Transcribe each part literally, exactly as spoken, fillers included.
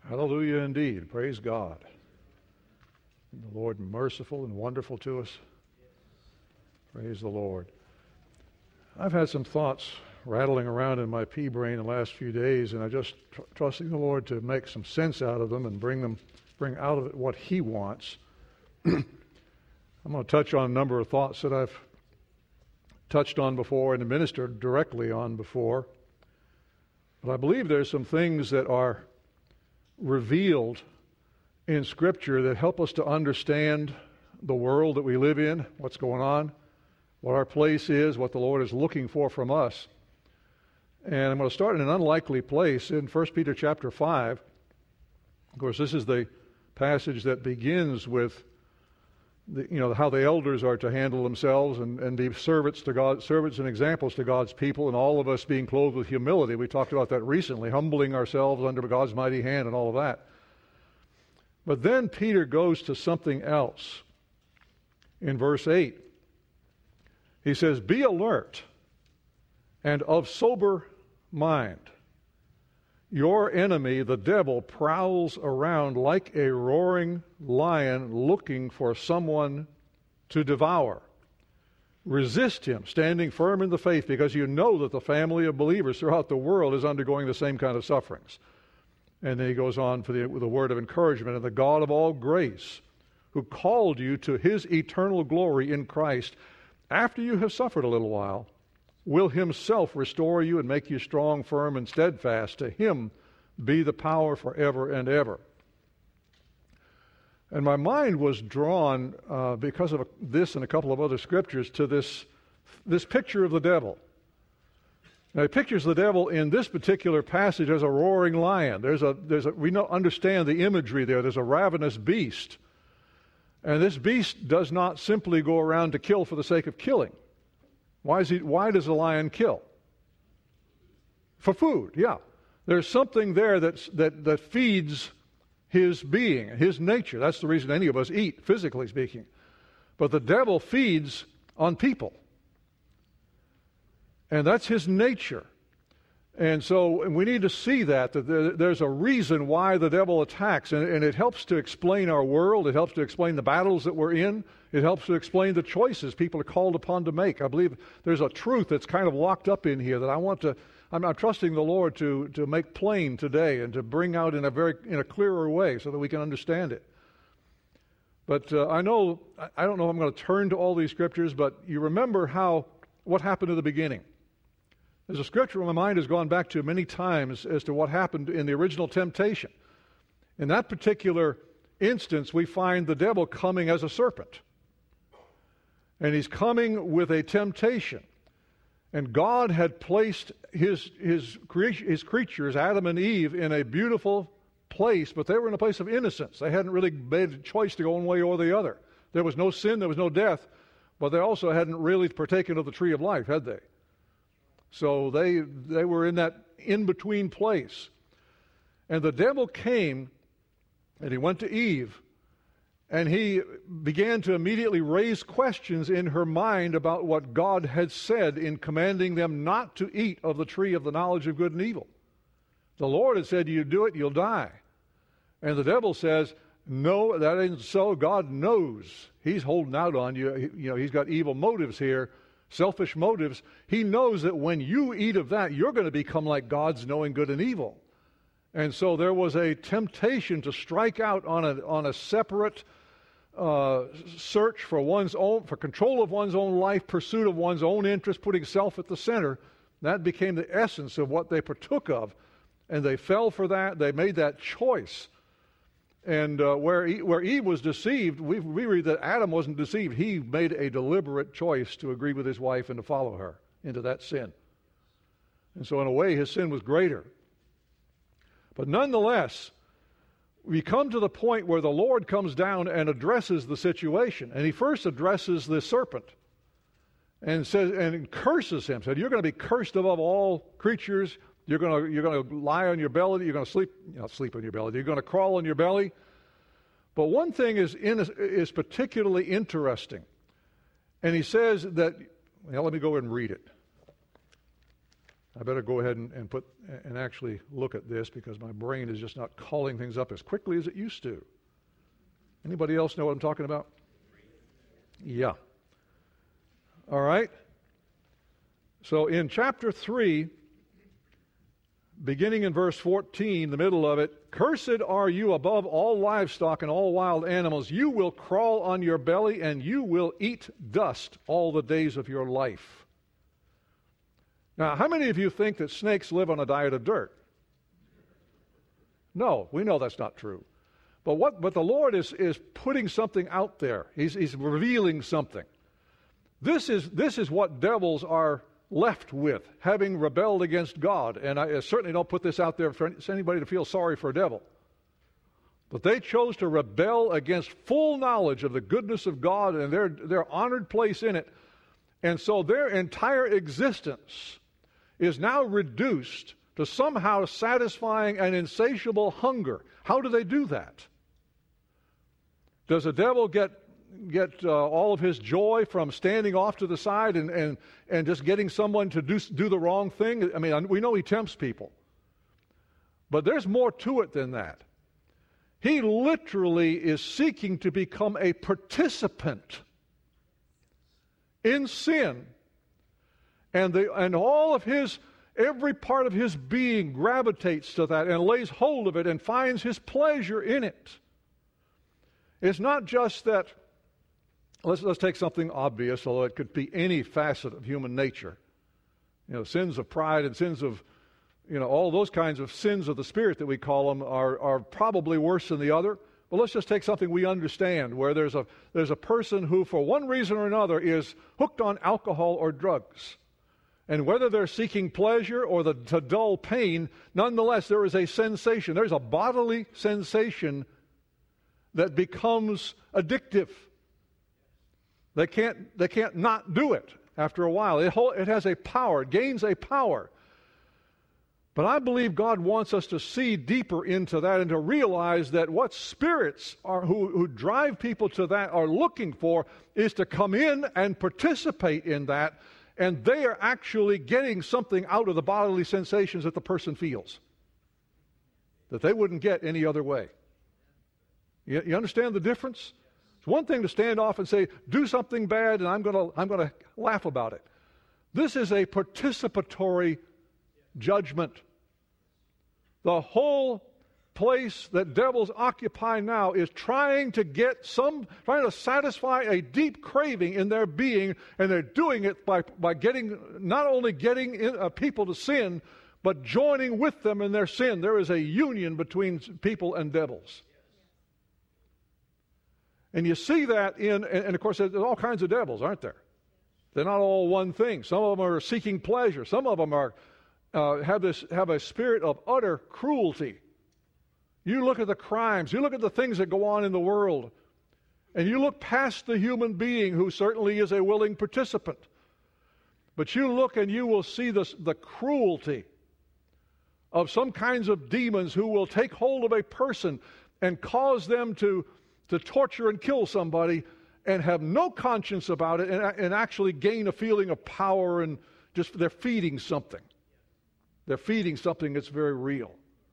Hallelujah indeed. Praise God. The Lord merciful and wonderful to us. Praise the Lord. I've had some thoughts rattling around in my pea brain the last few days, and I'm just tr- trusting the Lord to make some sense out of them and bring them, bring out of it what He wants. I'm going to touch on a number of thoughts that I've touched on before and ministered directly on before. But I believe there's some things that are revealed in Scripture that help us to understand the world that we live in, what's going on, what our place is, what the Lord is looking for from us. And I'm going to start in an unlikely place in First Peter chapter five. Of course, this is the passage that begins with the, you know, how the elders are to handle themselves and, and be servants to God, servants and examples to God's people, and all of us being clothed with humility. We talked about that recently, humbling ourselves under God's mighty hand and all of that. But then Peter goes to something else. In verse eight, he says, "Be alert and of sober mind. Your enemy, the devil, prowls around like a roaring lion looking for someone to devour. Resist him, standing firm in the faith, because you know that the family of believers throughout the world is undergoing the same kind of sufferings." And then he goes on for the, with a word of encouragement. "And the God of all grace, who called you to His eternal glory in Christ, after you have suffered a little while, will Himself restore you and make you strong, firm, and steadfast. To Him be the power forever and ever." And my mind was drawn, uh, because of this and a couple of other scriptures, to this, this picture of the devil. Now, he pictures the devil in this particular passage as a roaring lion. There's a, there's a, we know, understand the imagery there. There's a ravenous beast. And this beast does not simply go around to kill for the sake of killing. Why is he, why does a lion kill? For food, yeah. There's something there that's, that, that feeds his being, his nature. That's the reason any of us eat, physically speaking. But the devil feeds on people. And that's his nature. And so we need to see that, that there, there's a reason why the devil attacks. And, and it helps to explain our world. It helps to explain the battles that we're in. It helps to explain the choices people are called upon to make. I believe there's a truth that's kind of locked up in here that I want to, I'm, I'm trusting the Lord to, to make plain today and to bring out in a very, in a clearer way so that we can understand it. But uh, I know, I don't know if I'm going to turn to all these scriptures, but you remember how, what happened at the beginning. There's a scripture my mind has gone back to many times as to what happened in the original temptation. In that particular instance, we find the devil coming as a serpent. And he's coming with a temptation. And God had placed his, his, crea- his creatures, Adam and Eve, in a beautiful place, but they were in a place of innocence. They hadn't really made a choice to go one way or the other. There was no sin, there was no death, but they also hadn't really partaken of the tree of life, had they? So they they were in that in-between place. And the devil came, and he went to Eve, and he began to immediately raise questions in her mind about what God had said in commanding them not to eat of the tree of the knowledge of good and evil. The Lord had said, you do it, you'll die. And the devil says, no, that isn't so. God knows. He's holding out on you. You know, he's got evil motives here. Selfish motives. He knows that when you eat of that, you're going to become like God's knowing good and evil. And so there was a temptation to strike out on a on a separate uh, search for one's own, for control of one's own life, pursuit of one's own interest, putting self at the center. That became the essence of what they partook of. And they fell for that. They made that choice. And uh, where, Eve, where Eve was deceived, we, we read that Adam wasn't deceived. He made a deliberate choice to agree with his wife and to follow her into that sin. And so in a way, his sin was greater. But nonetheless, we come to the point where the Lord comes down and addresses the situation. And he first addresses the serpent and says and curses him. Said, you're going to be cursed above all creatures. You're going to you're going to lie on your belly. You're going to sleep, you know, sleep on your belly. You're going to crawl on your belly. But one thing is in, is particularly interesting, and he says that. Well, let me go ahead and read it. I better go ahead and, and put and actually look at this because my brain is just not calling things up as quickly as it used to. Anybody else know what I'm talking about? Yeah. All right. So in chapter three, beginning in verse fourteen, the middle of it, cursed are you above all livestock and all wild animals. You will crawl on your belly and you will eat dust all the days of your life. Now, how many of you think that snakes live on a diet of dirt? No, we know that's not true. But what but the Lord is, is putting something out there. He's, he's revealing something. This is, this is what devils are left with, having rebelled against God. And I certainly don't put this out there for anybody to feel sorry for a devil. But they chose to rebel against full knowledge of the goodness of God and their, their honored place in it. And so their entire existence is now reduced to somehow satisfying an insatiable hunger. How do they do that? Does a devil get get uh, all of his joy from standing off to the side and, and, and just getting someone to do, do the wrong thing? I mean, we know he tempts people. But there's more to it than that. He literally is seeking to become a participant in sin. And, the, and all of his, every part of his being gravitates to that and lays hold of it and finds his pleasure in it. It's not just that, let's, let's take something obvious, although it could be any facet of human nature. You know, sins of pride and sins of, you know, all those kinds of sins of the spirit that we call them are, are probably worse than the other. But let's just take something we understand, where there's a, there's a person who, for one reason or another, is hooked on alcohol or drugs. And whether they're seeking pleasure or the, to dull pain, nonetheless, there is a sensation. There's a bodily sensation that becomes addictive. They can't, they can't not do it after a while. It, hold, it has a power, it gains a power. But I believe God wants us to see deeper into that and to realize that what spirits are who, who drive people to that are looking for is to come in and participate in that, and they are actually getting something out of the bodily sensations that the person feels that they wouldn't get any other way. You, you understand the difference? It's one thing to stand off and say, do something bad, and I'm going to I'm going to laugh about it. This is a participatory judgment. The whole place that devils occupy now is trying to get some, trying to satisfy a deep craving in their being, and they're doing it by, by getting, not only getting in, uh, people to sin, but joining with them in their sin. There is a union between people and devils. And you see that in, and, and of course there's all kinds of devils, aren't there? They're not all one thing. Some of them are seeking pleasure. Some of them are Uh, have this have a spirit of utter cruelty. You look at the crimes, you look at the things that go on in the world, and you look past the human being who certainly is a willing participant. But you look and you will see this, the cruelty of some kinds of demons who will take hold of a person and cause them to, to torture and kill somebody and have no conscience about it, and, and actually gain a feeling of power, and just they're feeding something. They're feeding something that's very real.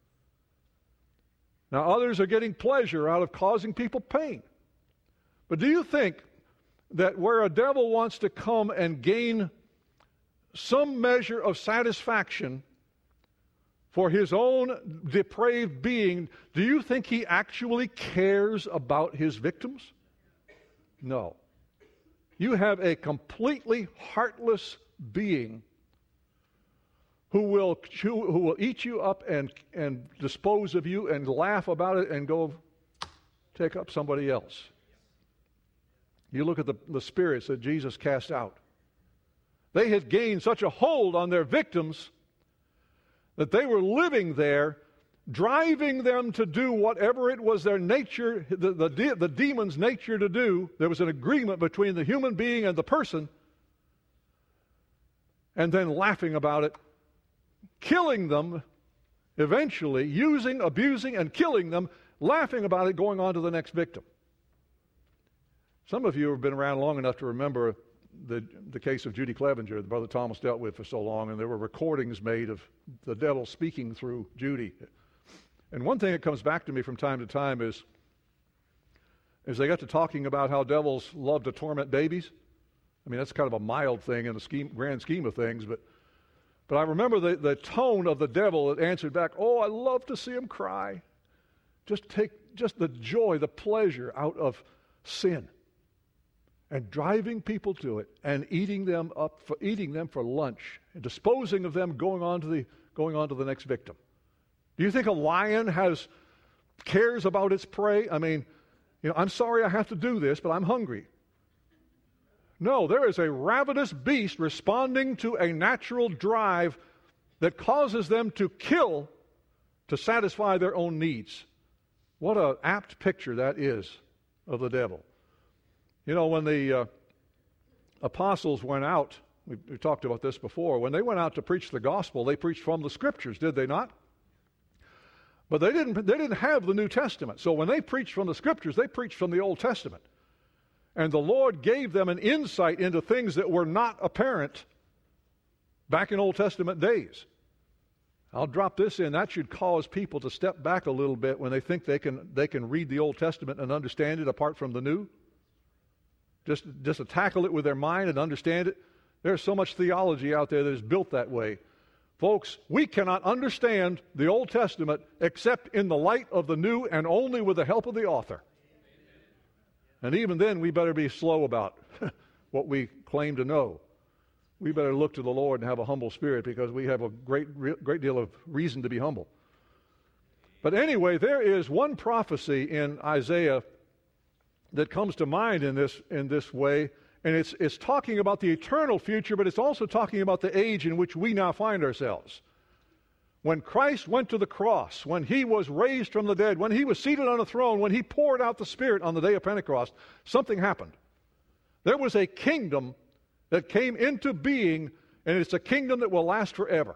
Now, others are getting pleasure out of causing people pain. But do you think that where a devil wants to come and gain some measure of satisfaction for his own depraved being, do you think he actually cares about his victims? No. You have a completely heartless being who will chew, who will eat you up and, and dispose of you and laugh about it and go take up somebody else. You look at the, the spirits that Jesus cast out. They had gained such a hold on their victims that they were living there, driving them to do whatever it was their nature, the, the, de- the demon's nature to do. There was an agreement between the human being and the person, and then laughing about it, killing them eventually, using, abusing, and killing them, laughing about it, going on to the next victim. Some of you have been around long enough to remember the, the case of Judy Clevenger that Brother Thomas dealt with for so long, and there were recordings made of the devil speaking through Judy. And one thing that comes back to me from time to time is, is they got to talking about how devils love to torment babies. I mean, that's kind of a mild thing in the scheme, grand scheme of things, but but I remember the, the tone of the devil that answered back, oh, I love to see him cry. Just take just the joy, the pleasure out of sin and driving people to it and eating them up for eating them for lunch and disposing of them going on to the going on to the next victim. Do you think a lion has cares about its prey? I mean, you know, I'm sorry I have to do this, but I'm hungry. No, there is a ravenous beast responding to a natural drive that causes them to kill to satisfy their own needs. What an apt picture that is of the devil. You know, when the uh, apostles went out, we, we talked about this before, when they went out to preach the gospel, they preached from the Scriptures, did they not? But they didn't, they didn't have the New Testament. So when they preached from the Scriptures, they preached from the Old Testament. And the Lord gave them an insight into things that were not apparent back in Old Testament days. I'll drop this in. That should cause people to step back a little bit when they think they can they can read the Old Testament and understand it apart from the New. Just, just to tackle it with their mind and understand it. There's so much theology out there that is built that way. Folks, we cannot understand the Old Testament except in the light of the New and only with the help of the author. And even then, we better be slow about what we claim to know. We better look to the Lord and have a humble spirit because we have a great, great deal of reason to be humble. But anyway, there is one prophecy in Isaiah that comes to mind in this in this way, and it's it's talking about the eternal future, but it's also talking about the age in which we now find ourselves. When Christ went to the cross, when he was raised from the dead, when he was seated on a throne, when he poured out the Spirit on the day of Pentecost, something happened. There was a kingdom that came into being, and it's a kingdom that will last forever.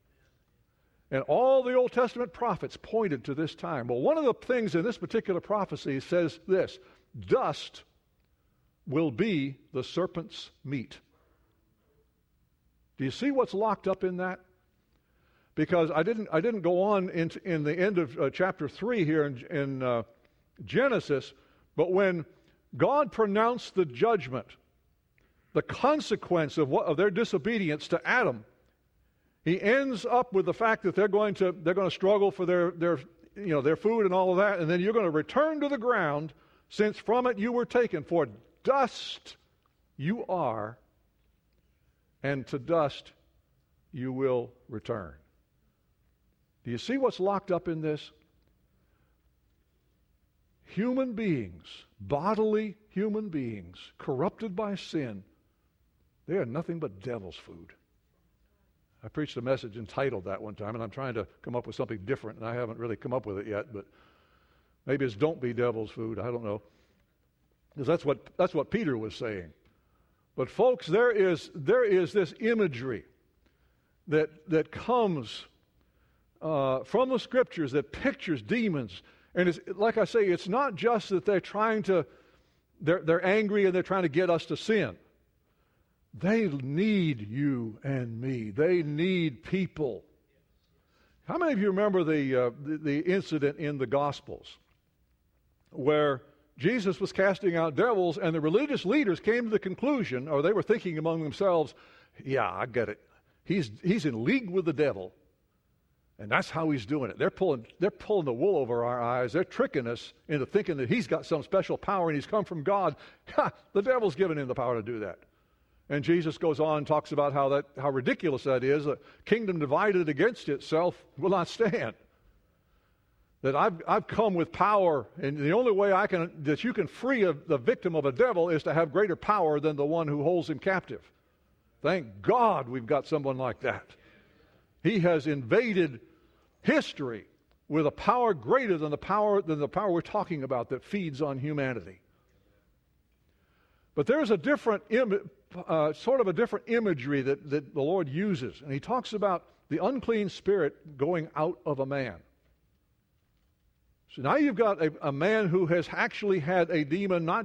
And all the Old Testament prophets pointed to this time. Well, one of the things in this particular prophecy says this: dust will be the serpent's meat. Do you see what's locked up in that? Because I didn't, I didn't go on in, in the end of uh, chapter three here in, in uh, Genesis, but when God pronounced the judgment, the consequence of, what, of their disobedience to Adam, he ends up with the fact that they're going to they're going to struggle for their their you know their food and all of that, and then you're going to return to the ground, since from it you were taken. For dust you are, and to dust you will return. Do you see what's locked up in this? Human beings, bodily human beings, corrupted by sin, they are nothing but devil's food. I preached a message entitled that one time, and I'm trying to come up with something different, and I haven't really come up with it yet, but maybe it's don't be devil's food. I don't know. Because that's what, that's what Peter was saying. But folks, there is, there is this imagery that, that comes Uh, from the Scriptures that pictures demons. And it's, like I say, it's not just that they're trying to, they're, they're angry and they're trying to get us to sin. They need you and me. They need people. How many of you remember the, uh, the, the incident in the Gospels where Jesus was casting out devils and the religious leaders came to the conclusion, or they were thinking among themselves, yeah, I get it. He's, he's in league with the devil. And that's how he's doing it. They're pulling, they're pulling the wool over our eyes. They're tricking us into thinking that he's got some special power and he's come from God. Ha, the devil's given him the power to do that. And Jesus goes on and talks about how that how ridiculous that is. A kingdom divided against itself will not stand. That I've I've come with power, and the only way I can that you can free a, the victim of a devil is to have greater power than the one who holds him captive. Thank God we've got someone like that. He has invaded history with a power greater than the power than the power we're talking about that feeds on humanity. But there's a different, Im- uh, sort of a different imagery that, that the Lord uses, and he talks about the unclean spirit going out of a man. So now you've got a, a man who has actually had a demon not just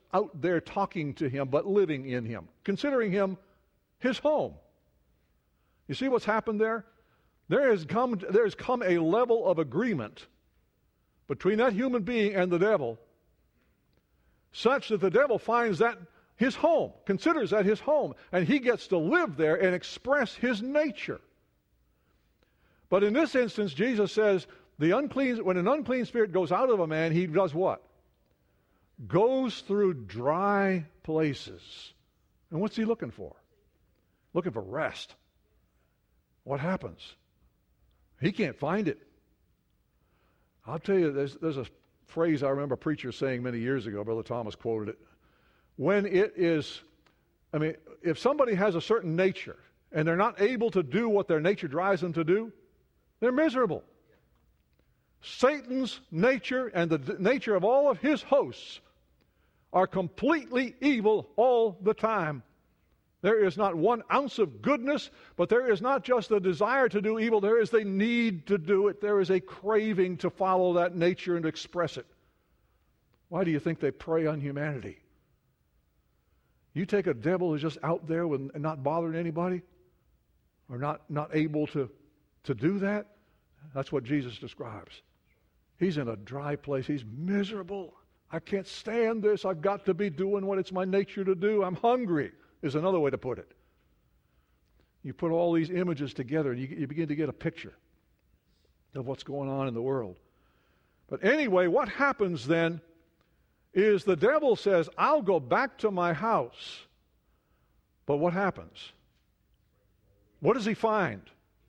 out there talking to him, but living in him, considering him his home. You see what's happened there? There has come, there has come a level of agreement between that human being and the devil, such that the devil finds that his home, considers that his home, and he gets to live there and express his nature. But in this instance, Jesus says, the unclean, when an unclean spirit goes out of a man, he does what? Goes through dry places. And what's he looking for? Looking for rest. What happens? He can't find it. I'll tell you, there's, there's a phrase I remember a preacher saying many years ago, Brother Thomas quoted it. When it is, I mean, if somebody has a certain nature and they're not able to do what their nature drives them to do, they're miserable. Satan's nature and the d- nature of all of his hosts are completely evil all the time. There is not one ounce of goodness, but there is not just the desire to do evil, there is the need to do it. There is a craving to follow that nature and express it. Why do you think they prey on humanity? You take a devil who's just out there with, and not bothering anybody, or not, not able to, to do that, that's what Jesus describes. He's in a dry place. He's miserable. I can't stand this. I've got to be doing what it's my nature to do. I'm hungry, is another way to put it. You put all these images together and you, you begin to get a picture of what's going on in the world. But anyway, what happens then is the devil says, I'll go back to my house. But what happens? What does he find?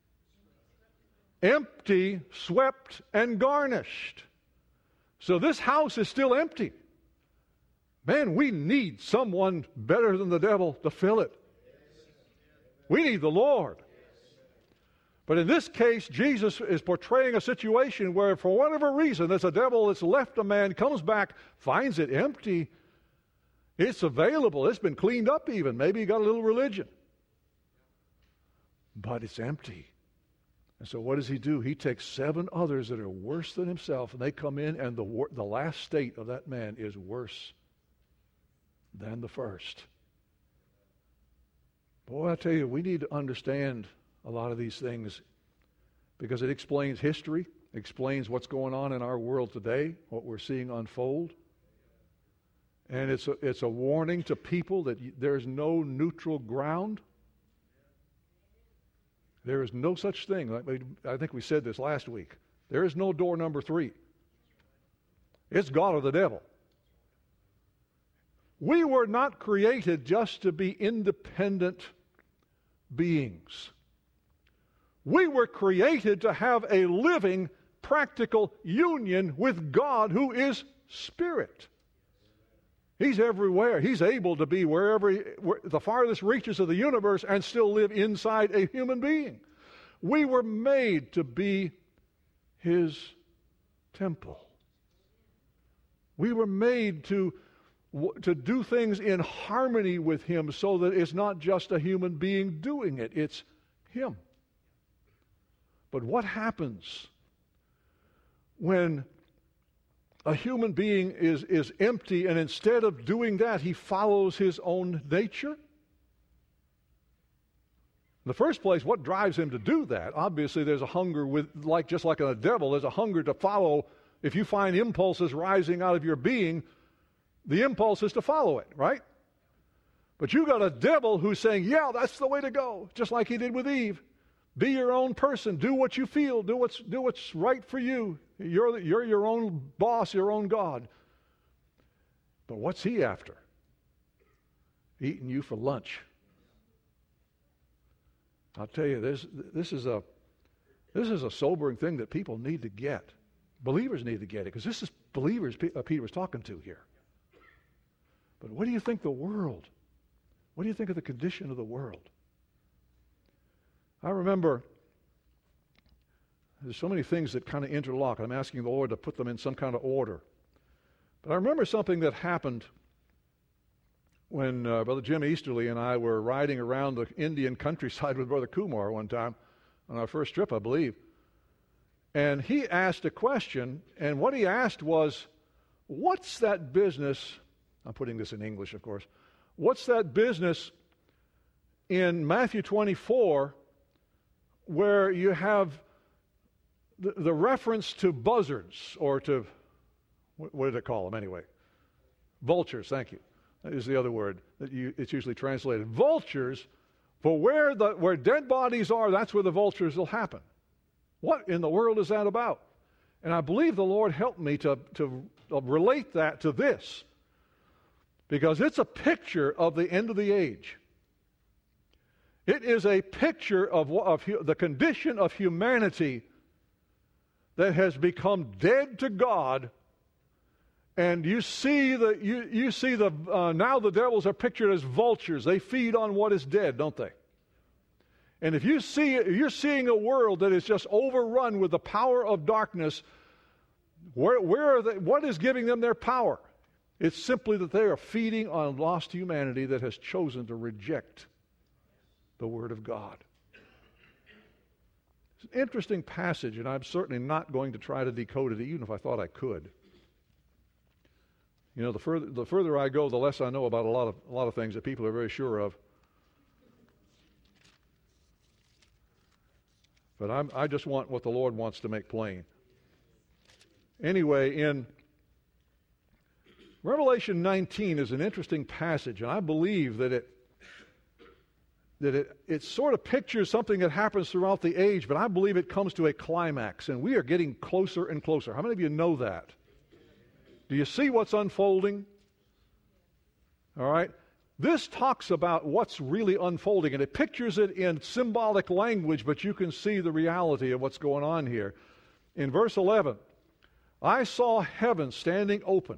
Empty, swept, and garnished. So this house is still empty. Man, we need someone better than the devil to fill it. We need the Lord. But in this case, Jesus is portraying a situation where, for whatever reason, there's a devil that's left a man, comes back, finds it empty. It's available. It's been cleaned up even. Maybe he got a little religion. But it's empty. And so what does he do? He takes seven others that are worse than himself, and they come in, and the, wor- the last state of that man is worse than the first. Boy, I tell you, we need to understand a lot of these things because it explains history, explains what's going on in our world today, what we're seeing unfold. And it's a, it's a warning to people that y- there's no neutral ground. There is no such thing. Like we, I think we said this last week. There is no door number three. It's God or the devil. We were not created just to be independent beings. We were created to have a living, practical union with God who is Spirit. He's everywhere. He's able to be wherever, where, the farthest reaches of the universe and still live inside a human being. We were made to be His temple. We were made to, to do things in harmony with Him so that it's not just a human being doing it, it's Him. But what happens when a human being is, is empty, and instead of doing that, he follows his own nature? In the first place, what drives him to do that? Obviously, there's a hunger with, like just like in a devil, there's a hunger to follow. If you find impulses rising out of your being, the impulse is to follow it, right? But you got a devil who's saying, yeah, that's the way to go, just like he did with Eve. Be your own person. Do what you feel. Do what's, do what's right for you. You're, you're your own boss, your own God. But what's he after? Eating you for lunch. I'll tell you, this, this, is a, this is a sobering thing that people need to get. Believers need to get it, because this is believers Peter was talking to here. But what do you think the world, what do you think of the condition of the world? I remember there's so many things that kind of interlock. I'm asking the Lord to put them in some kind of order. But I remember something that happened when uh, Brother Jim Easterly and I were riding around the Indian countryside with Brother Kumar one time on our first trip, I believe. And he asked a question, and what he asked was, what's that business I'm putting this in English, of course. What's that business in Matthew twenty-four where you have the, the reference to buzzards, or to, what, what did it call them anyway? Vultures, thank you. That is the other word that you, it's usually translated. Vultures, for where the where dead bodies are, that's where the vultures will happen. What in the world is that about? And I believe the Lord helped me to, to relate that to this, because it's a picture of the end of the age. It is a picture of, of the condition of humanity that has become dead to God. And you see the you, you see the uh, now the devils are pictured as vultures. They feed on what is dead, don't they? And if you see if you're seeing a world that is just overrun with the power of darkness, where where are they? What is giving them their power? It's simply that they are feeding on lost humanity that has chosen to reject the Word of God. It's an interesting passage, and I'm certainly not going to try to decode it, even if I thought I could. You know, the further the further I go, the less I know about a lot of a lot of things that people are very sure of. But I'm, I just want what the Lord wants to make plain. Anyway, in Revelation nineteen is an interesting passage, and I believe that it that it, it sort of pictures something that happens throughout the age, but I believe it comes to a climax, and we are getting closer and closer. How many of you know that? Do you see what's unfolding? All right. This talks about what's really unfolding, and it pictures it in symbolic language, but you can see the reality of what's going on here. In verse eleven, I saw heaven standing open,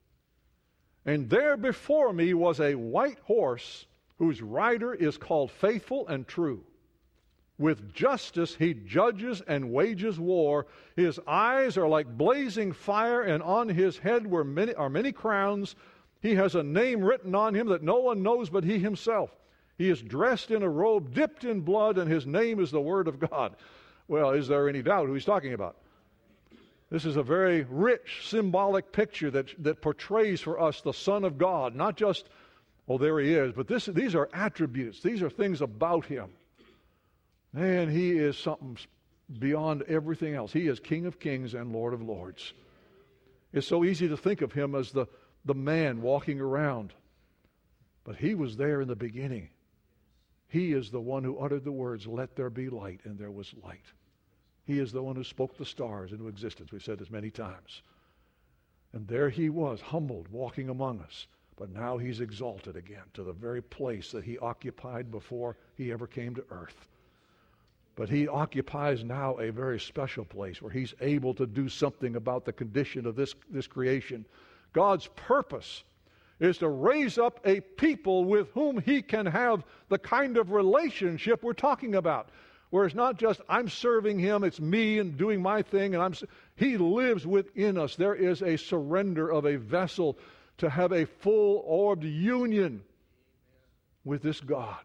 and there before me was a white horse whose rider is called Faithful and True. With justice he judges and wages war. His eyes are like blazing fire, and on his head were many, are many crowns. He has a name written on him that no one knows but he himself. He is dressed in a robe dipped in blood, and his name is the Word of God. Well, is there any doubt who he's talking about? This is a very rich, symbolic picture that, that portrays for us the Son of God. Not just, oh, there he is, but this, these are attributes. These are things about him. Man, he is something beyond everything else. He is King of Kings and Lord of Lords. It's so easy to think of him as the, the man walking around. But he was there in the beginning. He is the one who uttered the words, "Let there be light," and there was light. He is the one who spoke the stars into existence. We've said this many times. And there he was, humbled, walking among us. But now he's exalted again to the very place that he occupied before he ever came to earth. But he occupies now a very special place where he's able to do something about the condition of this, this creation. God's purpose is to raise up a people with whom he can have the kind of relationship we're talking about. Where it's not just, I'm serving him, it's me and doing my thing, and I'm. He lives within us. There is a surrender of a vessel to have a full-orbed union with this God.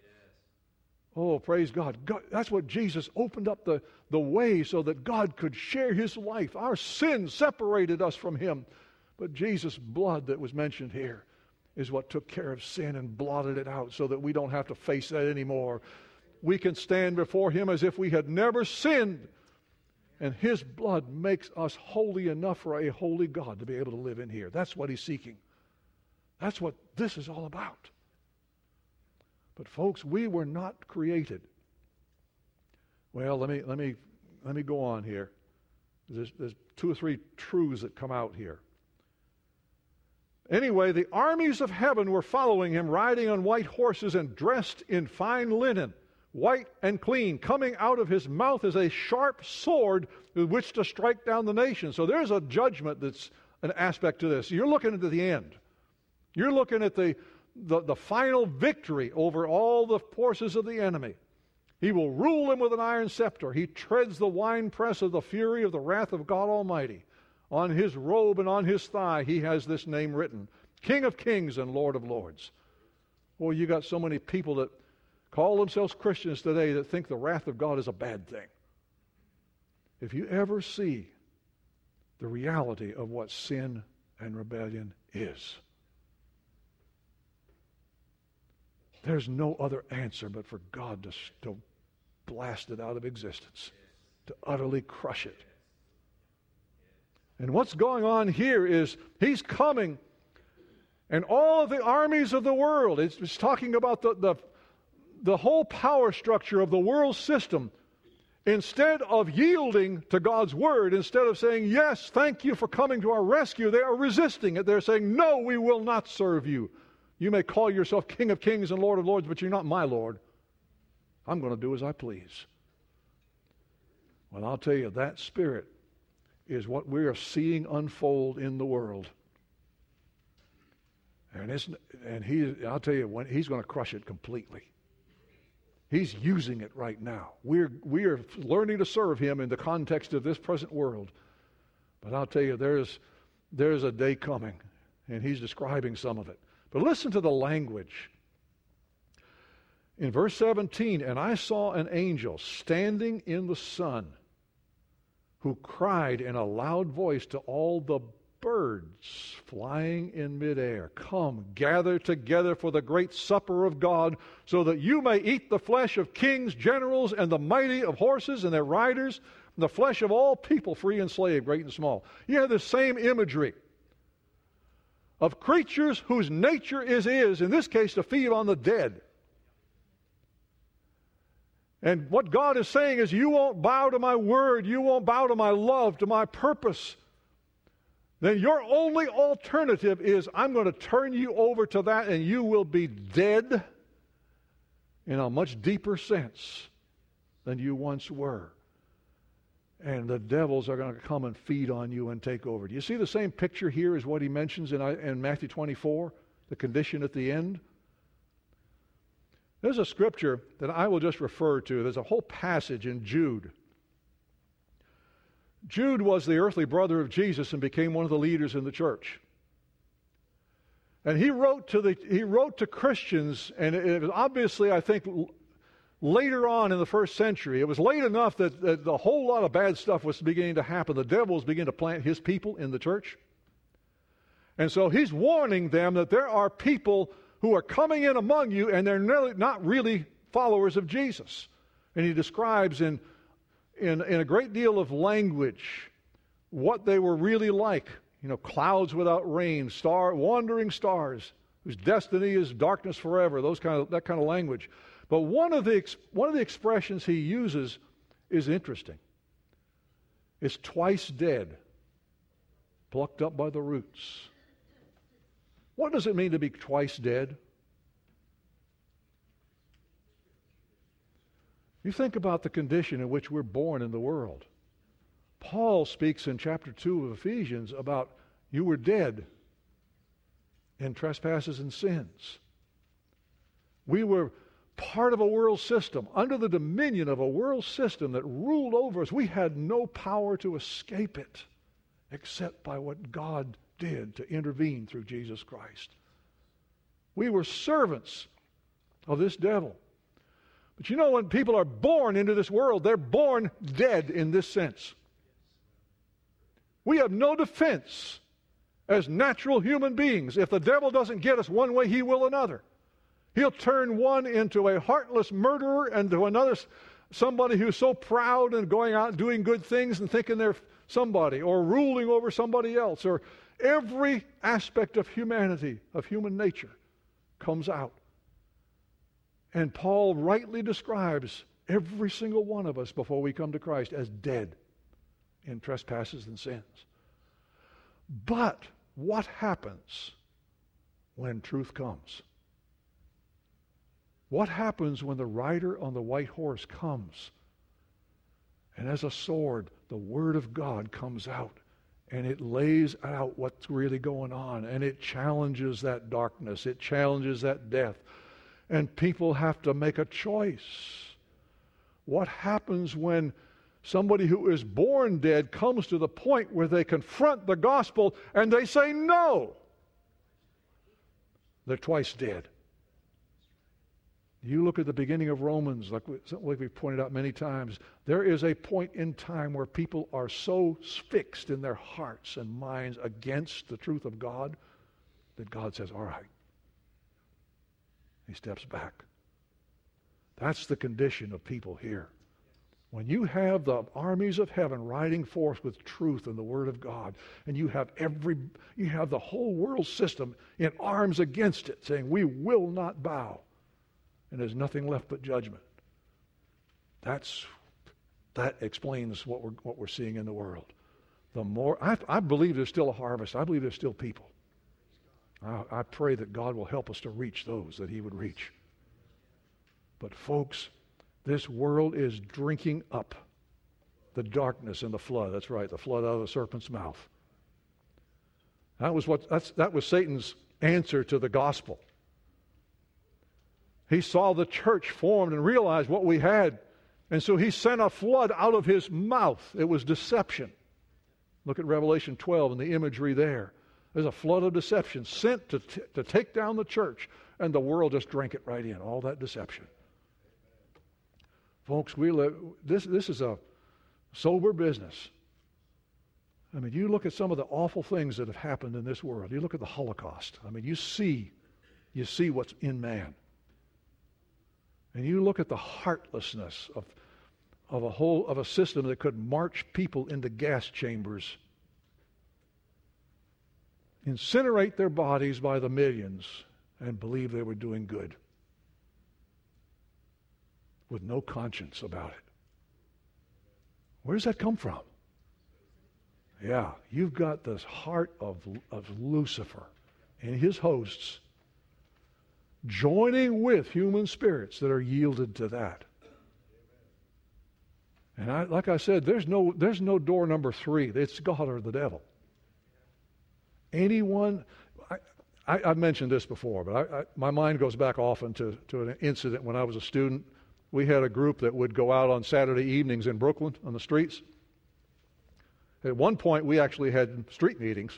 Oh, praise God. God. That's what Jesus opened up the, the way so that God could share his life. Our sin separated us from him. But Jesus' blood that was mentioned here is what took care of sin and blotted it out so that we don't have to face that anymore. We can stand before him as if we had never sinned. And his blood makes us holy enough for a holy God to be able to live in here. That's what he's seeking. That's what this is all about. But folks, we were not created. Well, let me let me let me go on here. There's, there's two or three truths that come out here. Anyway, the armies of heaven were following him, riding on white horses and dressed in fine linen, white and clean. Coming out of his mouth is a sharp sword with which to strike down the nations. So there's a judgment that's an aspect to this. You're looking at the end. You're looking at the The, the final victory over all the forces of the enemy. He will rule them with an iron scepter. He treads the winepress of the fury of the wrath of God Almighty. On his robe and on his thigh he has this name written, King of Kings and Lord of Lords. Boy, you got so many people that call themselves Christians today that think the wrath of God is a bad thing. If you ever see the reality of what sin and rebellion is, There's no other answer but for God to, to blast it out of existence, to utterly crush it. And what's going on here is he's coming, and all of the armies of the world, it's, it's talking about the, the, the whole power structure of the world system. Instead of yielding to God's word, instead of saying, yes, thank you for coming to our rescue, they are resisting it. They're saying, no, we will not serve you. You may call yourself King of Kings and Lord of Lords, but you're not my Lord. I'm going to do as I please. Well, I'll tell you, that spirit is what we are seeing unfold in the world. And, it's, and he, I'll tell you, when, he's going to crush it completely. He's using it right now. We're, we are learning to serve him in the context of this present world. But I'll tell you, there's, there's a day coming, and he's describing some of it. But listen to the language. In verse seventeen, and I saw an angel standing in the sun who cried in a loud voice to all the birds flying in midair, come, gather together for the great supper of God, so that you may eat the flesh of kings, generals, and the mighty, of horses and their riders, and the flesh of all people, free and slave, great and small. You have the same imagery of creatures whose nature is, is, in this case, to feed on the dead. And what God is saying is, you won't bow to my word, you won't bow to my love, to my purpose. Then your only alternative is, I'm going to turn you over to that, and you will be dead in a much deeper sense than you once were. And the devils are going to come and feed on you and take over. Do you see the same picture here as what he mentions in, in Matthew twenty-four, the condition at the end? There's a scripture that I will just refer to. There's a whole passage in Jude. Jude was the earthly brother of Jesus and became one of the leaders in the church. And he wrote to the he wrote to Christians, and it was obviously, I think, later on in the first century. It was late enough that, that a whole lot of bad stuff was beginning to happen. The devil was beginning to plant his people in the church. And so he's warning them that there are people who are coming in among you, and they're not really followers of Jesus. And he describes in In, in a great deal of language what they were really like. You know, clouds without rain, star, wandering stars, whose destiny is darkness forever, those kind of, that kind of language. But one of the, one of the expressions he uses is interesting. It's twice dead, plucked up by the roots. What does it mean to be twice dead? You think about the condition in which we're born in the world. Paul speaks in chapter two of Ephesians about you were dead in trespasses and sins. We were part of a world system, under the dominion of a world system that ruled over us. We had no power to escape it except by what God did to intervene through Jesus Christ. We were servants of this devil. But you know, when people are born into this world, they're born dead in this sense. We have no defense as natural human beings. If the devil doesn't get us one way, he will another. He'll turn one into a heartless murderer and to another somebody who's so proud and going out and doing good things and thinking they're somebody, or ruling over somebody else, or every aspect of humanity, of human nature, comes out. And Paul rightly describes every single one of us before we come to Christ as dead in trespasses and sins. But what happens when truth comes? What happens when the rider on the white horse comes, and as a sword, the Word of God comes out, and it lays out what's really going on, and it challenges that darkness, it challenges that death, and people have to make a choice. What happens when somebody who is born dead comes to the point where they confront the gospel and they say no? They're twice dead. You look at the beginning of Romans, like, we, like we've pointed out many times, there is a point in time where people are so fixed in their hearts and minds against the truth of God that God says, all right, He steps back. That's the condition of people here. When you have the armies of heaven riding forth with truth and the Word of God, and you have every, you have the whole world system in arms against it, saying, we will not bow, and there's nothing left but judgment. That's, that explains what we're, what we're seeing in the world. The more, I, I believe there's still a harvest. I believe there's still people. I, I pray that God will help us to reach those that He would reach. But folks, this world is drinking up the darkness and the flood. That's right, the flood out of the serpent's mouth. That was what that's, that was Satan's answer to the gospel. He saw the church formed and realized what we had, and so he sent a flood out of his mouth. It was deception. Look at Revelation twelve and the imagery there. There's a flood of deception sent to, t- to take down the church, and the world just drank it right in, all that deception. Folks, we live, this, this is a sober business. I mean, you look at some of the awful things that have happened in this world. You look at the Holocaust. I mean, you see, you see what's in man. And you look at the heartlessness of, of a whole of a system that could march people into gas chambers, incinerate their bodies by the millions, and believe they were doing good, with no conscience about it. Where does that come from? Yeah, you've got this heart of, of Lucifer and his hosts joining with human spirits that are yielded to that. And I, like I said, there's no, there's no door number three. It's God or the devil. Anyone, I, I, I've mentioned this before, but I, I, my mind goes back often to, to an incident when I was a student. We had a group that would go out on Saturday evenings in Brooklyn on the streets. At one point, we actually had street meetings.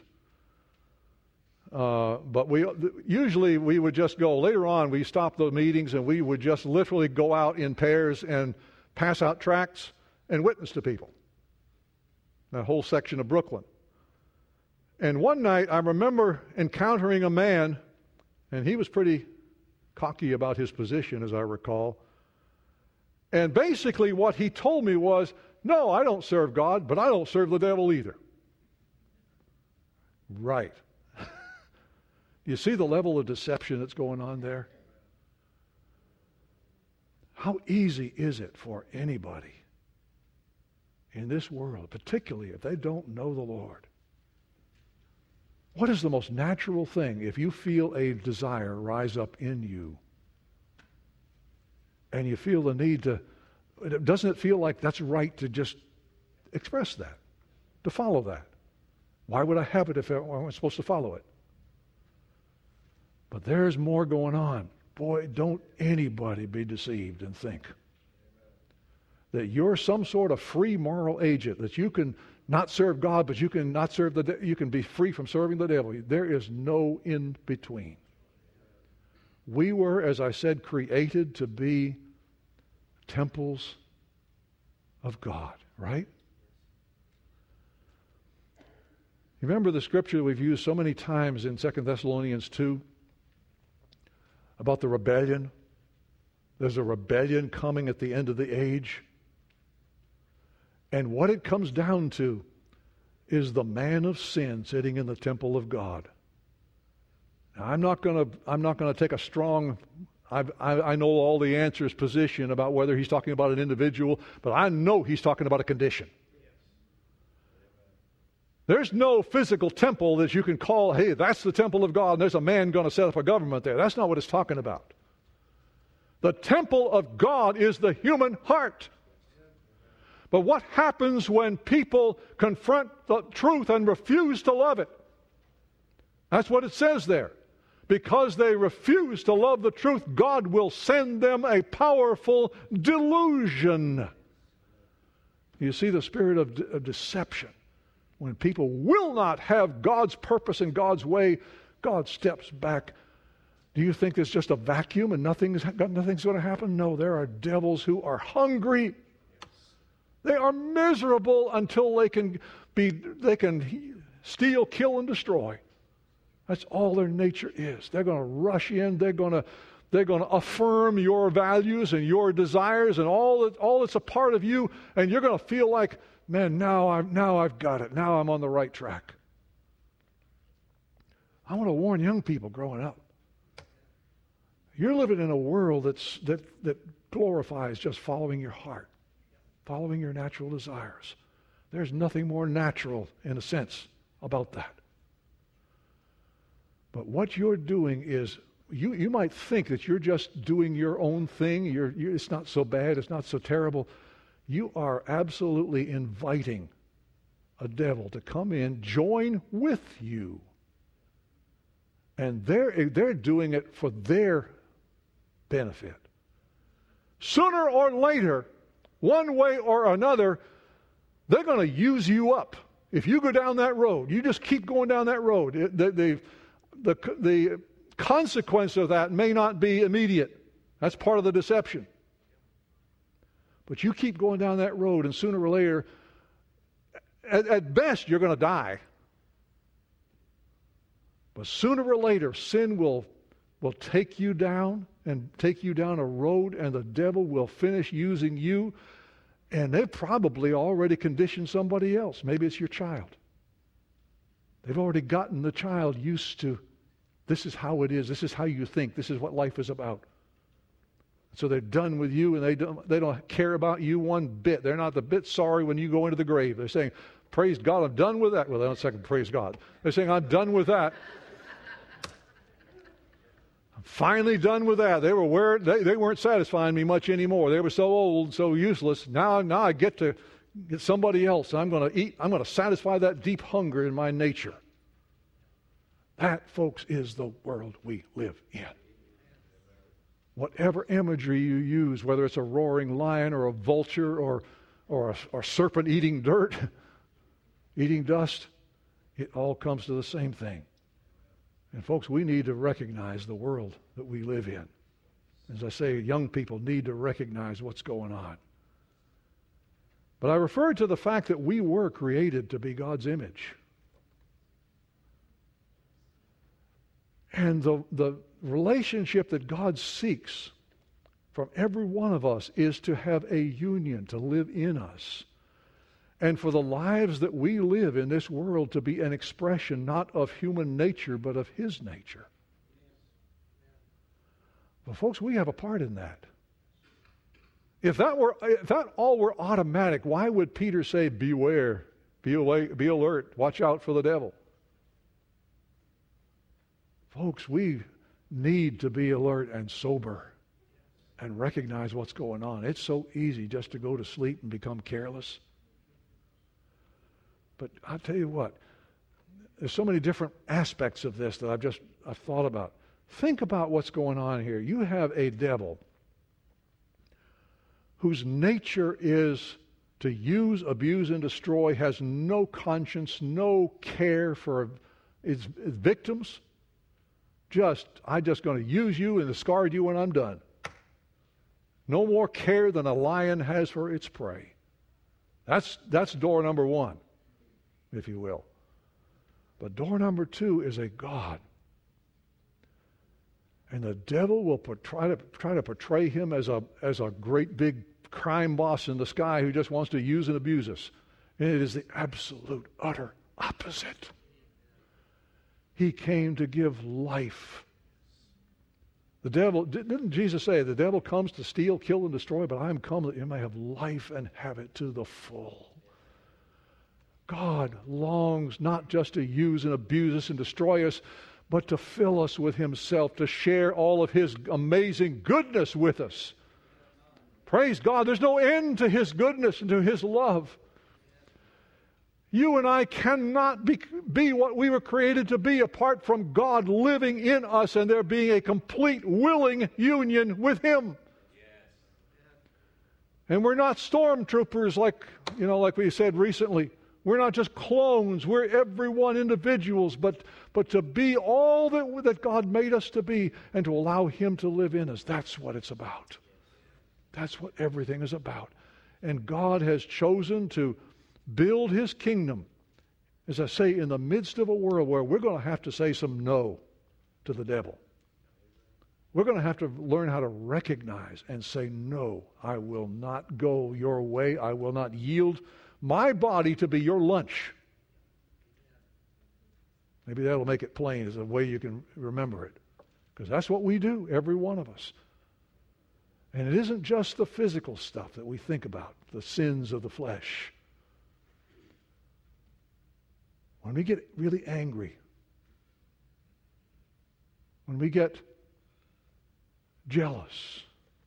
Uh, but we usually we would just go. Later on, we stopped the meetings and we would just literally go out in pairs and pass out tracts and witness to people. That whole section of Brooklyn. And one night, I remember encountering a man, and he was pretty cocky about his position, as I recall. And basically what he told me was, no, I don't serve God, but I don't serve the devil either. Right. You see the level of deception that's going on there? How easy is it for anybody in this world, particularly if they don't know the Lord? What is the most natural thing if you feel a desire rise up in you and you feel the need to, doesn't it feel like that's right to just express that, to follow that? Why would I have it if I wasn't supposed to follow it? But there's more going on. Boy, don't anybody be deceived and think that you're some sort of free moral agent, that you can not serve God, but you can not serve the de- you can be free from serving the devil. There is no in between. We were, as I said, created to be temples of God, right? You remember the scripture that we've used so many times in Second Thessalonians two about the rebellion? There's a rebellion coming at the end of the age. And what it comes down to is the man of sin sitting in the temple of God. Now, I'm not going to I'm not going to take a strong I've, I, I know all the answers position about whether he's talking about an individual, but I know he's talking about a condition. There's no physical temple that you can call, hey, that's the temple of God, and there's a man going to set up a government there. That's not what it's talking about. The temple of God is the human heart. But what happens when people confront the truth and refuse to love it? That's what it says there. Because they refuse to love the truth, God will send them a powerful delusion. You see the spirit of, de- of deception. When people will not have God's purpose and God's way, God steps back. Do you think there's just a vacuum and nothing's, nothing's going to happen? No, there are devils who are hungry. They are miserable until they can be, they can steal, kill, and destroy. That's all their nature is. They're going to rush in. They're going to, they're going to affirm your values and your desires and all that, all that's a part of you, and you're going to feel like, man, now I've, now I've got it. Now I'm on the right track. I want to warn young people growing up. You're living in a world that's, that, that glorifies just following your heart, following your natural desires. There's nothing more natural, in a sense, about that. But what you're doing is, you, you might think that you're just doing your own thing. You're, you, it's not so bad. It's not so terrible. You are absolutely inviting a devil to come in, join with you. And they're, they're doing it for their benefit. Sooner or later, one way or another, they're going to use you up. If you go down that road, you just keep going down that road. It, the, the, the, the consequence of that may not be immediate. That's part of the deception. But you keep going down that road, and sooner or later, at, at best, you're going to die. But sooner or later, sin will, will take you down and take you down a road, and the devil will finish using you. And they've probably already conditioned somebody else. Maybe it's your child. They've already gotten the child used to, this is how it is, this is how you think, this is what life is about. So they're done with you, and they don't, they don't care about you one bit. They're not the bit sorry when you go into the grave. They're saying, praise God, I'm done with that. Well, they don't second praise God. They're saying, I'm done with that. I'm finally done with that. They were where, they, they weren't satisfying me much anymore. They were so old, so useless. Now, now I get to get somebody else. I'm going to eat. I'm going to satisfy that deep hunger in my nature. That, folks, is the world we live in. Whatever imagery you use, whether it's a roaring lion or a vulture or or a, or a serpent eating dirt, eating dust, it all comes to the same thing. And folks, we need to recognize the world that we live in. As I say, young people need to recognize what's going on. But I referred to the fact that we were created to be God's image. And the, the relationship that God seeks from every one of us is to have a union, to live in us. And for the lives that we live in this world to be an expression not of human nature, but of His nature. But folks, we have a part in that. If that were, if that all were automatic, why would Peter say, beware, be away, be alert, watch out for the devil? Folks, we need to be alert and sober and recognize what's going on. It's so easy just to go to sleep and become careless. But I'll tell you what, there's so many different aspects of this that I've just I've thought about. Think about what's going on here. You have a devil whose nature is to use, abuse, and destroy, has no conscience, no care for its victims. Just, I'm just going to use you and discard you when I'm done. No more care than a lion has for its prey. That's, that's door number one, if you will. But door number two is a God. And the devil will put, try to try to portray him as a as a great big crime boss in the sky who just wants to use and abuse us. And it is the absolute, utter opposite. He came to give life. The devil, didn't Jesus say, the devil comes to steal, kill, and destroy, but I am come that you may have life and have it to the full. God longs not just to use and abuse us and destroy us, but to fill us with Himself, to share all of His amazing goodness with us. Praise God, there's no end to His goodness and to His love. You and I cannot be, be what we were created to be apart from God living in us and there being a complete willing union with Him. And we're not stormtroopers like, you know, like we said recently. We're not just clones. We're everyone individuals, but, but to be all that, that God made us to be and to allow Him to live in us. That's what it's about. That's what everything is about. And God has chosen to build His kingdom, as I say, in the midst of a world where we're going to have to say some no to the devil. We're going to have to learn how to recognize and say, no, I will not go your way. I will not yield my body to be your lunch. Maybe that'll make it plain as a way you can remember it. Because that's what we do, every one of us. And it isn't just the physical stuff that we think about, the sins of the flesh. When we get really angry, when we get jealous,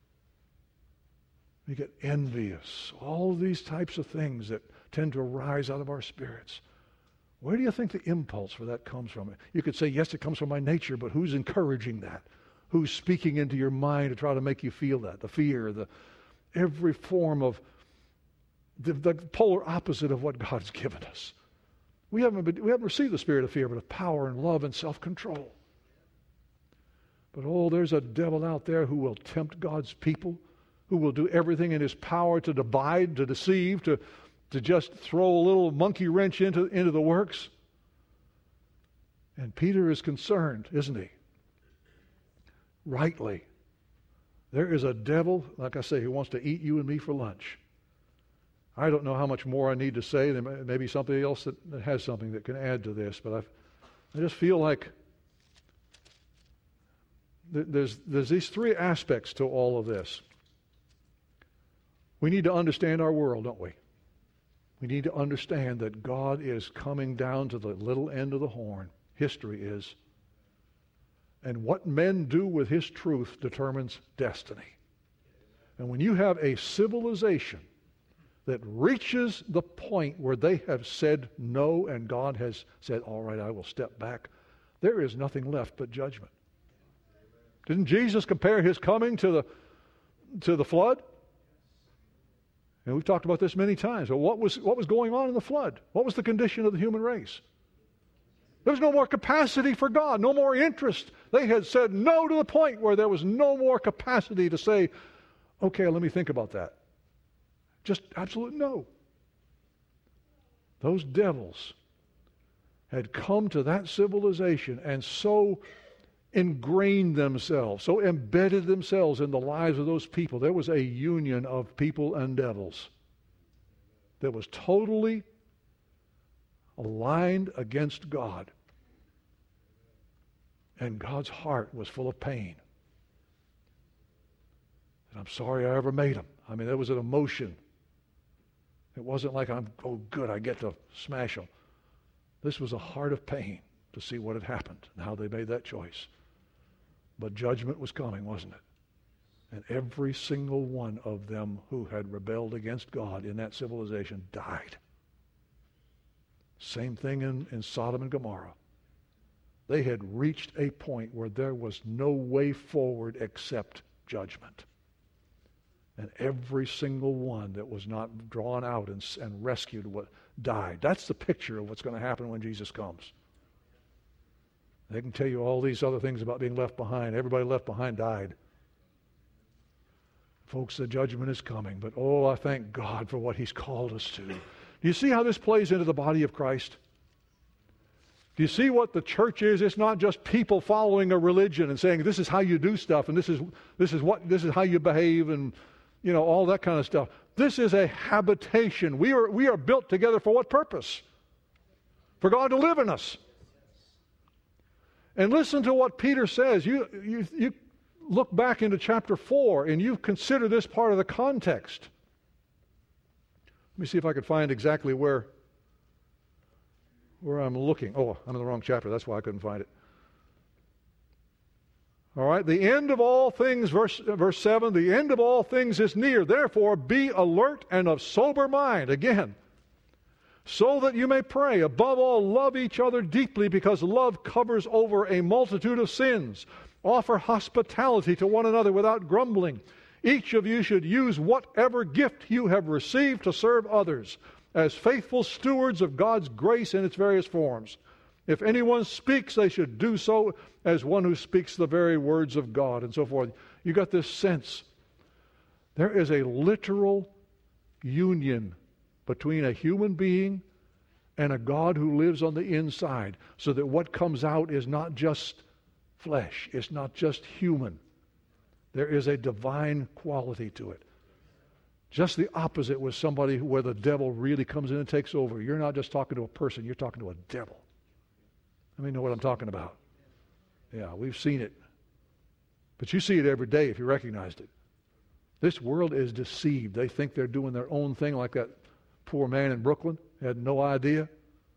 we get envious, all of these types of things that tend to arise out of our spirits. Where do you think the impulse for that comes from? You could say, yes, it comes from my nature, but who's encouraging that? Who's speaking into your mind to try to make you feel that? The fear, the every form of the, the polar opposite of what God's given us. We haven't been, we haven't received the spirit of fear, but of power and love and self-control. But oh, there's a devil out there who will tempt God's people, who will do everything in his power to divide, to deceive, to, to just throw a little monkey wrench into, into the works. And Peter is concerned, isn't he? Rightly. There is a devil, like I say, who wants to eat you and me for lunch. I don't know how much more I need to say. There may be somebody else that, that has something that can add to this, but I've, I just feel like th- there's, there's these three aspects to all of this. We need to understand our world, don't we? We need to understand that God is coming down to the little end of the horn. History is. And what men do with his truth determines destiny. And when you have a civilization that reaches the point where they have said no and God has said, all right, I will step back, there is nothing left but judgment. Didn't Jesus compare his coming to the, to the flood? And we've talked about this many times. Well, what was, what was going on in the flood? What was the condition of the human race? There was no more capacity for God, no more interest. They had said no to the point where there was no more capacity to say, okay, let me think about that. Just absolute no. Those devils had come to that civilization and so ingrained themselves, so embedded themselves in the lives of those people. There was a union of people and devils that was totally aligned against God. And God's heart was full of pain. And I'm sorry I ever made them. I mean, there was an emotion. It wasn't like, I'm, oh good, I get to smash them. This was a heart of pain to see what had happened and how they made that choice. But judgment was coming, wasn't it? And every single one of them who had rebelled against God in that civilization died. Same thing in, in Sodom and Gomorrah. They had reached a point where there was no way forward except judgment. And every single one that was not drawn out and, and rescued what died. That's the picture of what's going to happen when Jesus comes. They can tell you all these other things about being left behind. Everybody left behind died. Folks, the judgment is coming. But oh, I thank God for what he's called us to. Do you see how this plays into the body of Christ? Do you see what the church is? It's not just people following a religion and saying this is how you do stuff and this is this is what this is how you behave and you know all that kind of stuff. This is a habitation. We are we are built together for what purpose? For God to live in us. And listen to what Peter says. You you you look back into chapter four and you consider this part of the context. Let me see if I can find exactly where where I'm looking. Oh, I'm in the wrong chapter. That's why I couldn't find it. All right, the end of all things, verse, verse seven, the end of all things is near. Therefore, be alert and of sober mind. Again, so that you may pray. Above all, love each other deeply because love covers over a multitude of sins. Offer hospitality to one another without grumbling. Each of you should use whatever gift you have received to serve others as faithful stewards of God's grace in its various forms. If anyone speaks, they should do so as one who speaks the very words of God, and so forth. You got this sense. There is a literal union between a human being and a God who lives on the inside, so that what comes out is not just flesh, it's not just human. There is a divine quality to it. Just the opposite with somebody where the devil really comes in and takes over. You're not just talking to a person, you're talking to a devil. Let me know what I'm talking about. Yeah, we've seen it. But you see it every day if you recognized it. This world is deceived. They think they're doing their own thing, like that poor man in Brooklyn had no idea.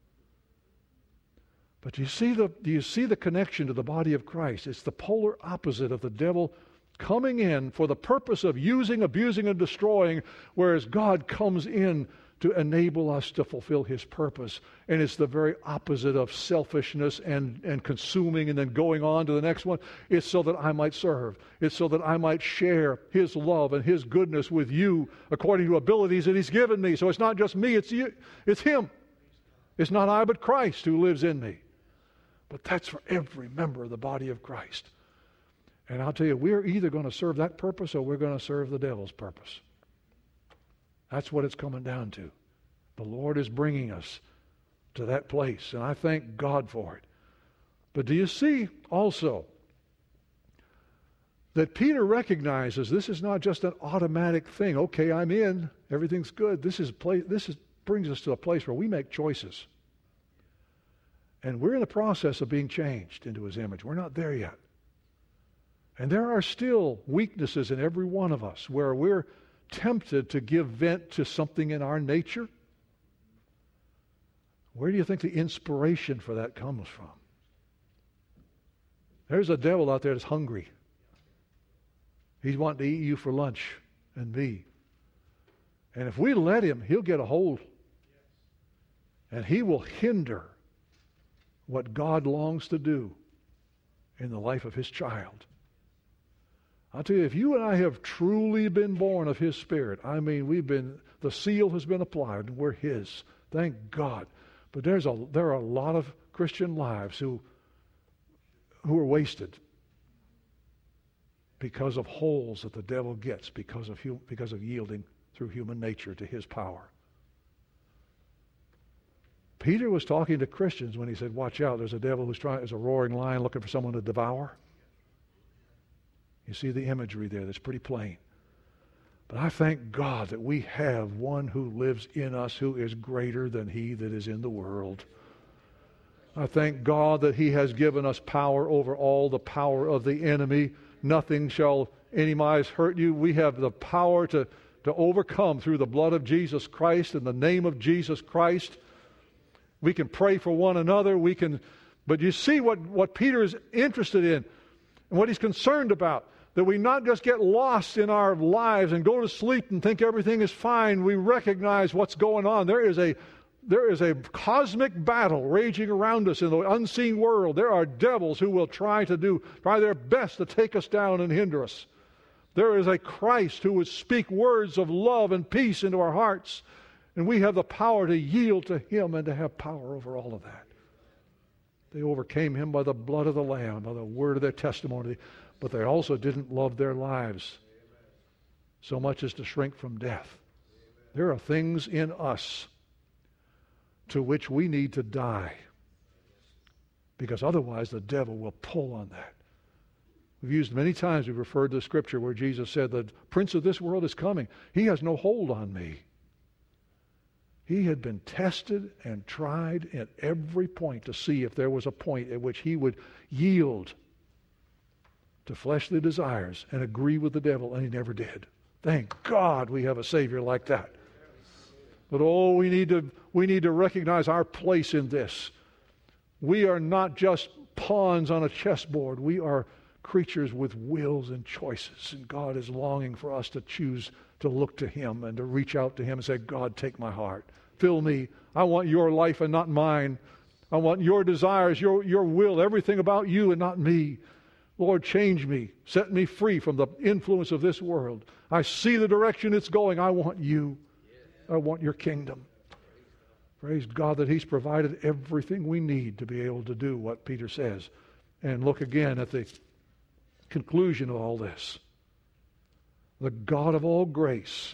But do you see the, do you see the connection to the body of Christ? It's the polar opposite of the devil coming in for the purpose of using, abusing, and destroying, whereas God comes in to enable us to fulfill His purpose. And it's the very opposite of selfishness and, and consuming and then going on to the next one. It's so that I might serve. It's so that I might share His love and His goodness with you according to abilities that He's given me. So it's not just me, it's you, it's Him. It's not I, but Christ who lives in me. But that's for every member of the body of Christ. And I'll tell you, we're either going to serve that purpose or we're going to serve the devil's purpose. That's what it's coming down to. The Lord is bringing us to that place, and I thank God for it. But do you see also that Peter recognizes this is not just an automatic thing. Okay, I'm in. Everything's good. This is place, this is, brings us to a place where we make choices. And we're in the process of being changed into His image. We're not there yet. And there are still weaknesses in every one of us where we're tempted to give vent to something in our nature. Where do you think the inspiration for that comes from? There's a devil out there that's hungry. He's wanting to eat you for lunch and me. And if we let him, he'll get a hold. And he will hinder what God longs to do in the life of His child. I'll tell you, if you and I have truly been born of His Spirit, I mean, we've been, the seal has been applied, and we're His. Thank God. But there's a, there are a lot of Christian lives who, who are wasted because of holes that the devil gets because of, because of yielding through human nature to his power. Peter was talking to Christians when he said, watch out, there's a devil who's trying, there's a roaring lion looking for someone to devour. You see the imagery there that's pretty plain. But I thank God that we have one who lives in us who is greater than he that is in the world. I thank God that He has given us power over all the power of the enemy. Nothing shall any wise hurt you. We have the power to, to overcome through the blood of Jesus Christ, in the name of Jesus Christ. We can pray for one another. We can, but you see what, what Peter is interested in and what he's concerned about. That we not just get lost in our lives and go to sleep and think everything is fine. We recognize what's going on. There is a there is a cosmic battle raging around us in the unseen world. There are devils who will try to do try their best to take us down and hinder us. There is a Christ who would speak words of love and peace into our hearts. And we have the power to yield to Him and to have power over all of that. They overcame Him by the blood of the Lamb, by the word of their testimony. But they also didn't love their lives so much as to shrink from death. There are things in us to which we need to die, because otherwise the devil will pull on that. We've used many times, we've referred to the scripture where Jesus said, the prince of this world is coming. He has no hold on me. He had been tested and tried at every point to see if there was a point at which he would yield to fleshly desires and agree with the devil, and he never did. Thank God we have a Savior like that. But oh, we need to we need to recognize our place in this. We are not just pawns on a chessboard. We are creatures with wills and choices, and God is longing for us to choose to look to Him and to reach out to Him and say, God, take my heart. Fill me. I want your life and not mine. I want your desires, your, your will, everything about you and not me. Lord, change me. Set me free from the influence of this world. I see the direction it's going. I want you. I want your kingdom. Praise God that He's provided everything we need to be able to do what Peter says. And look again at the conclusion of all this. The God of all grace.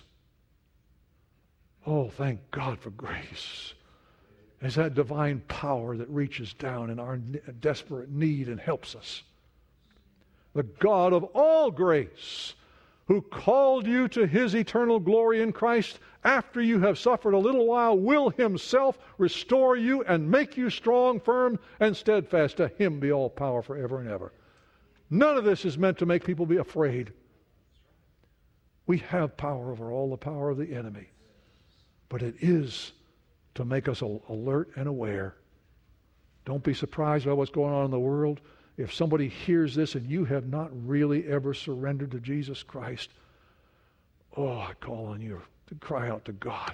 Oh, thank God for grace. It's that divine power that reaches down in our desperate need and helps us. the God of all grace, who called you to his eternal glory in Christ, after you have suffered a little while, will himself restore you and make you strong, firm, and steadfast. To him be all power forever and ever. None of this is meant to make people be afraid. We have power over all the power of the enemy. But it is to make us alert and aware. Don't be surprised by what's going on in the world. If somebody hears this and you have not really ever surrendered to Jesus Christ, oh, I call on you to cry out to God.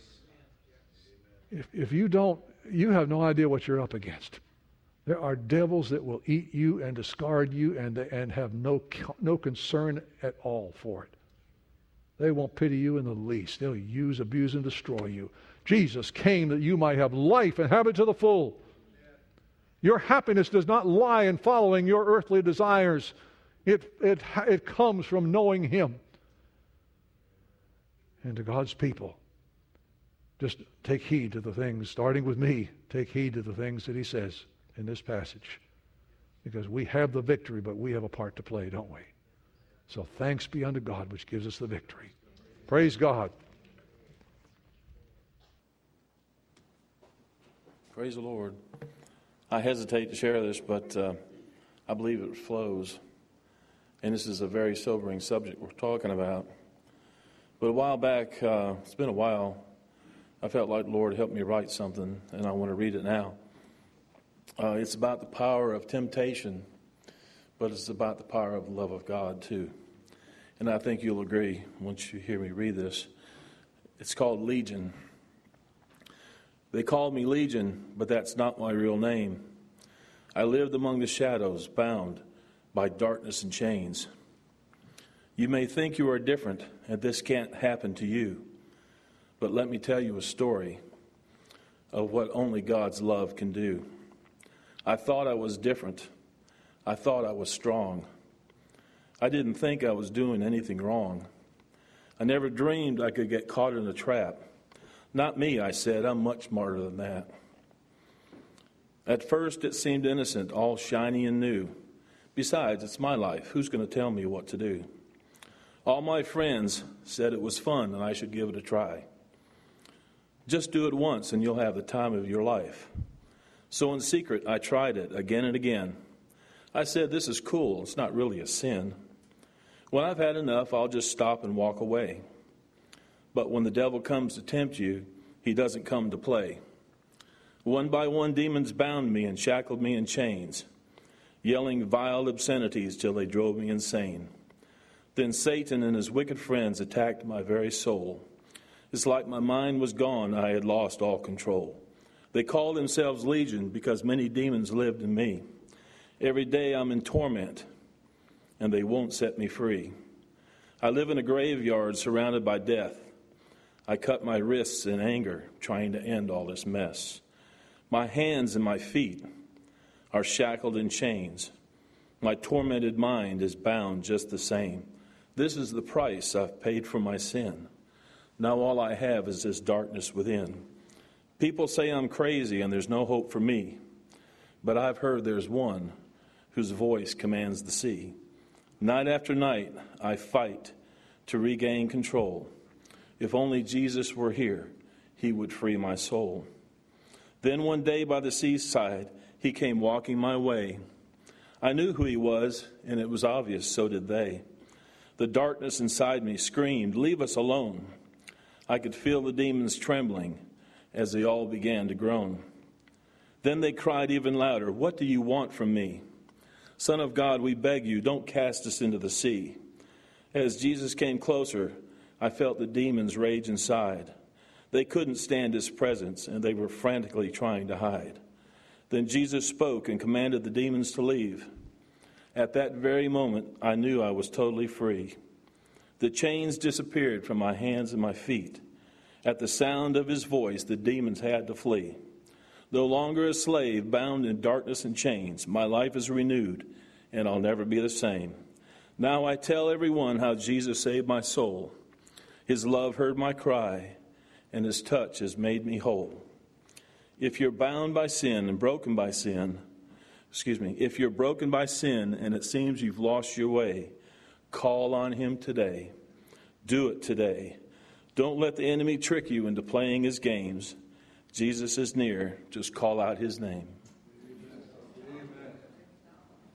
If, if you don't, you have no idea what you're up against. There are devils that will eat you and discard you and, and have no, no concern at all for it. They won't pity you in the least. They'll use, abuse, and destroy you. Jesus came that you might have life and have it to the full. Your happiness does not lie in following your earthly desires. It, it, it comes from knowing him. And to God's people, just take heed to the things, starting with me, take heed to the things that he says in this passage. Because we have the victory, but we have a part to play, don't we? So thanks be unto God, which gives us the victory. Praise God. Praise the Lord. I hesitate to share this, but uh, I believe it flows. And this is a very sobering subject we're talking about. But a while back, uh, it's been a while, I felt like the Lord helped me write something, and I want to read it now. Uh, it's about the power of temptation, but it's about the power of the love of God, too. And I think you'll agree once you hear me read this. It's called Legion. They called me Legion, but that's not my real name. I lived among the shadows, bound by darkness and chains. You may think you are different, and this can't happen to you. But let me tell you a story of what only God's love can do. I thought I was different. I thought I was strong. I didn't think I was doing anything wrong. I never dreamed I could get caught in a trap. Not me, I said. I'm much smarter than that. At first, it seemed innocent, all shiny and new. Besides, it's my life. Who's going to tell me what to do? All my friends said it was fun and I should give it a try. Just do it once and you'll have the time of your life. So in secret, I tried it again and again. I said, this is cool. It's not really a sin. When I've had enough, I'll just stop and walk away. But when the devil comes to tempt you, he doesn't come to play. One by one, demons bound me and shackled me in chains, yelling vile obscenities till they drove me insane. Then Satan and his wicked friends attacked my very soul. It's like my mind was gone. I had lost all control. They called themselves Legion because many demons lived in me. Every day I'm in torment, and they won't set me free. I live in a graveyard surrounded by death. I cut my wrists in anger, trying to end all this mess. My hands and my feet are shackled in chains. My tormented mind is bound just the same. This is the price I've paid for my sin. Now all I have is this darkness within. People say I'm crazy and there's no hope for me. But I've heard there's one whose voice commands the sea. Night after night, I fight to regain control. If only Jesus were here, he would free my soul. Then one day by the seaside, he came walking my way. I knew who he was, and it was obvious, so did they. The darkness inside me screamed, leave us alone. I could feel the demons trembling as they all began to groan. Then they cried even louder, what do you want from me? Son of God, we beg you, don't cast us into the sea. As Jesus came closer, I felt the demons rage inside. They couldn't stand his presence, and they were frantically trying to hide. Then Jesus spoke and commanded the demons to leave. At that very moment, I knew I was totally free. The chains disappeared from my hands and my feet. At the sound of his voice, the demons had to flee. No longer a slave, bound in darkness and chains, my life is renewed, and I'll never be the same. Now I tell everyone how Jesus saved my soul. His love heard my cry, and his touch has made me whole. If you're bound by sin and broken by sin, excuse me, if you're broken by sin and it seems you've lost your way, call on him today. Do it today. Don't let the enemy trick you into playing his games. Jesus is near. Just call out his name.